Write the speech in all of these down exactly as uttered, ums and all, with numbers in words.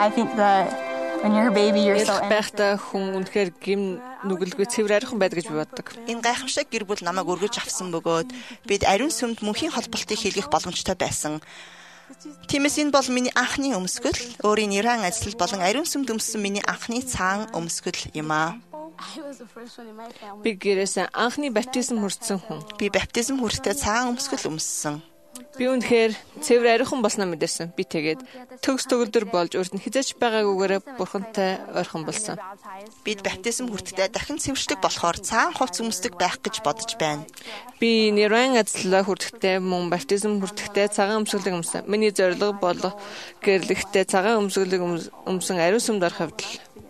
I think that when you're a baby, you're so байхдаа хүн үнэхээр гим нүгэлгүй цэвэр ариухан байдаг гэж би боддог. Энэ гайхамшиг гэр бүл намайг өргөж авсан бөгөөд бид ариун сүмд мөнхийн холболтыг хийлгэх боломжтой байсан. Тиймээс энэ бол миний анхны өмсгөл, өөрийн нэрэн ажил болон ариун сүмд өмссөн миний анхны цаан өмсгөл юм аа. Би гэрээс анхны баптизм хүртсэн хүн. Би баптизм хүртээ цаан өмсгөл өмссөн. Би үнэхээр цэвэр ариухан болсноо мэдэрсэн. Би тэгээд төгс төгөлдөр болж урд нь хизээч байгаагүйгээр бурхантай ойрхон болсон. Бид баптизм хүртдээ дахин цэвэрчлэг болохоор цаан хувц өмсдөг байх гэж бодож байна. Би нэрвэн ажлаа хүртэхдээ мөн баптизм хүртэхдээ цагаан өмсгөлийг өмсөн. Миний зорилго бол гэрлэхдээ цагаан өмсгөлийг өмсөн ариун сүмд орох явдал.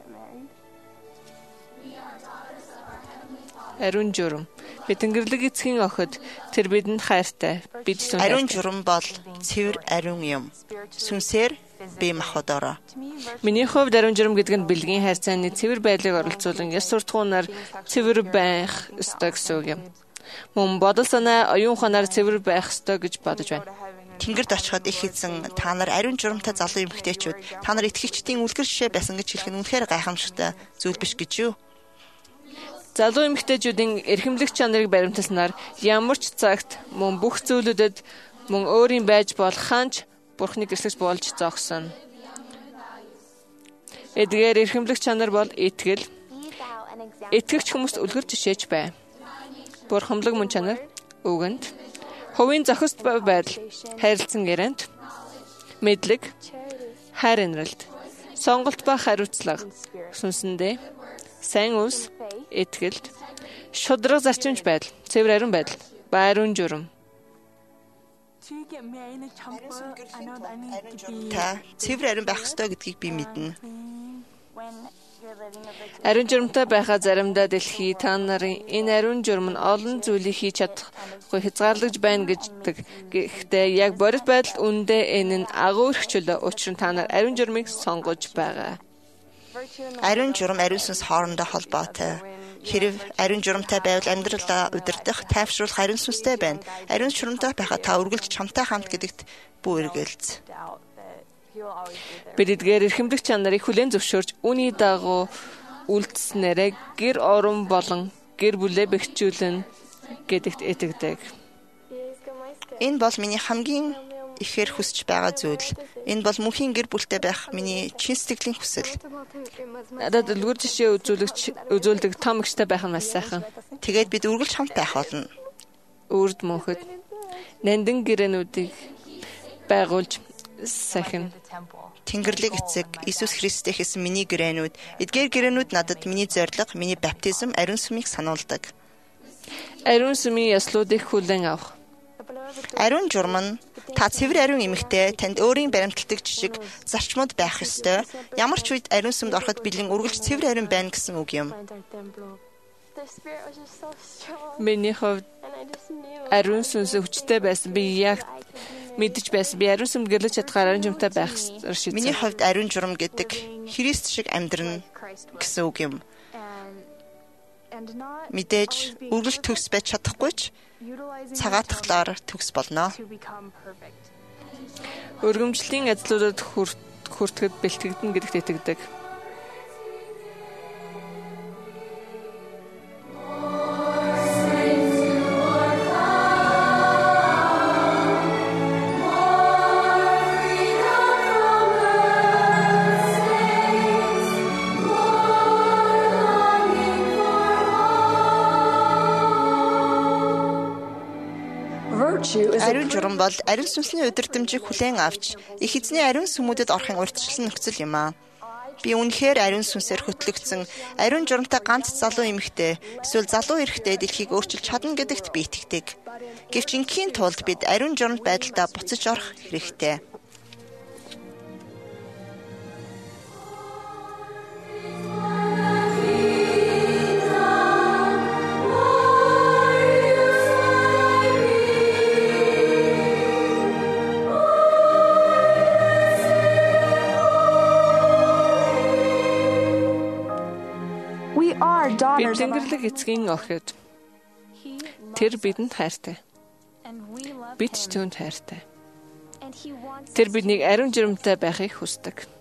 Ариун журам. Би Тэнгэрлэг эцгийн охид тэр бидэнд хайртай. Бид сүнс. Ариун журам бол цэвэр ариун юм. Сүнсээр би махбодороо. Миний хувьд ариун журам гэдэг нь бэлгийн хайрцааны цэвэр байдлыг оролцуулан яс суртахуунаар цэвэр байх ёстой гэсэн үг юм. Мөн бодол санаа оюун ухаанаар цэвэр байх ёстой гэж бодож байна. Тэнгэрд очиход их эзэн та нар ариун журамтай залуу эмэгтэйчүүд та нар итгэгчдийн үлгэр жишээ байсан гэж хэлэх нь үнэхээр гайхамшигтай зүйл биш гэж юу? Залуу эмэгтэйчүүдийн эрхэмлэх чанарыг баримталснаар ямар ч цагт мөн бүх зүйлүүдэд мөн өөрийн байж болох хаанч Бурхныг эслэж болж зогсон. Эдгээр эрхэмлэх чанар бол итгэл. Итгэгч хүмүүст үлгэр жишээч бай. Бурхамлаг мөн чанар үгэнд, хувийн зохист байдал, хайрлцсан ярианд, мэдлэг, хайр инрэлт, сонголт ба хариуцлага, сүнсэндээ сайн үс, итгэлд, шудраг зарчимж байдал, цэвэр ариун байдал, ба ариун журам. Та цэвэр ариун байх ёстой гэдгийг би мэднэ. Ариун журамтай байхаа заримдаа дэлхий та нарын энэ ариун журам нь олон зүйлийг хийж чадахгүй хязгаарлагж байна гэждэг. Гэхдээ яг бодит байдалд үндэ энэ нь агуу эрхчлөө учир нь та нар ариун журамыг сонгож байгаа. Ариун журам ариун сүнс хоорондоо холбоотой. Хэрв ариун журамтай байвал амьдралаа удирдах, тайвшруулах ариун сүнстэй байна. Ариун журамтай байхад та үргэлж чамтай хамт гэдэгт бүү эргэлз. Бид эдгээр эрхэмлэх чанарыг хүлээн зөвшөөрч үүний дагуу үйлдэснээрээ гэр орон болон гэр бүлээ бэхжүүлэн гэдэгт итгэдэг. Энэ бол миний хамгийн ихээр хүсэж байгаа зүйл. Энэ бол мөнхийн гэр бүлтэй байх миний чин сэтгэлийн хүсэл. Надад үлгэр жишээ үзүүлэгч үзүүлдэг том ихтэй байх нь маш сайхан. Тэгээд бид үргэлж хамт байх болно. Үрд мөнхөд нандин гэрээнүүдийг байгуулж сайхан. Тэнгэрлэг эцэг Иесус Христтэй хийсэн миний гэрээнүүд, эдгээр гэрээнүүд надад миний зориг, миний баптизм, ариун сүмийг сануулдаг. Ариун сүмийн яслуудыг хүлээн авах. Ариун журам нь та цэвэр ариун эмэгтэй танд өөрийн баримталдаг жижиг зарчмууд байх ёстой. Ямар ч үед ариун сүмд ороход бэлэн үргэлж цэвэр ариун байна гэсэн үг юм. Миний хувьд ариун сүнс хүчтэй байсан. Би яг мэдэж байсан. Би ариун сүмд гэрлэж чадхаар ариун журамтай байх шийдсэн. Миний хувьд ариун журам гэдэг Христ шиг амьдрна гэсэн үг юм. Мэдээж үргэлж төгс байж чадахгүй ч цагаатгалаар төгс болно. Өргөмжлийн ажлуудад хүртэхэд бэлтгэгдэн гэдэгт итгэдэг. Ариун журам бол ариун сүнсний удирдамжийг хүлээн авч их эзний ариун сүмүүдэд орохын урьдчилсан нөхцөл юм аа. Би үнэхээр ариун сүнсээр хөтлөгдсөн ариун журамтай ганц залуу эмэгтэй эсвэл залуу эрэгтэй дэлхийг өөрчилж чадна гэдэгт би итгэдэг. Гэвч инхийн тулд бид ариун журамт байдалтай буцаж орох хэрэгтэй. Би Тэнгэрлэг эцгийн охид. Тэр бидэнд хайртай. Бид ч түүнд хайртай. Тэр биднийг ариун журамтай байхыг хүсдэг.